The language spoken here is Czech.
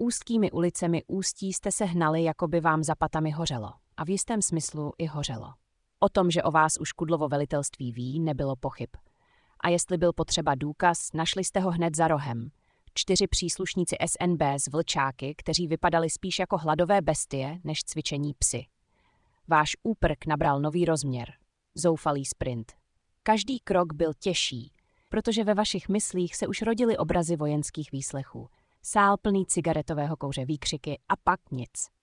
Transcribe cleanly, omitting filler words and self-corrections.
Úzkými ulicemi Ústí jste se hnali, jako by vám za patami hořelo. A v jistém smyslu i hořelo. O tom, že o vás už Kudlovo velitelství ví, nebylo pochyb. A jestli byl potřeba důkaz, našli jste ho hned za rohem. 4 příslušníci SNB z vlčáky, kteří vypadali spíš jako hladové bestie než cvičení psy. Váš úprk nabral nový rozměr. Zoufalý sprint. Každý krok byl těžší, protože ve vašich myslích se už rodily obrazy vojenských výslechů. Sál plný cigaretového kouře, výkřiky a pak nic.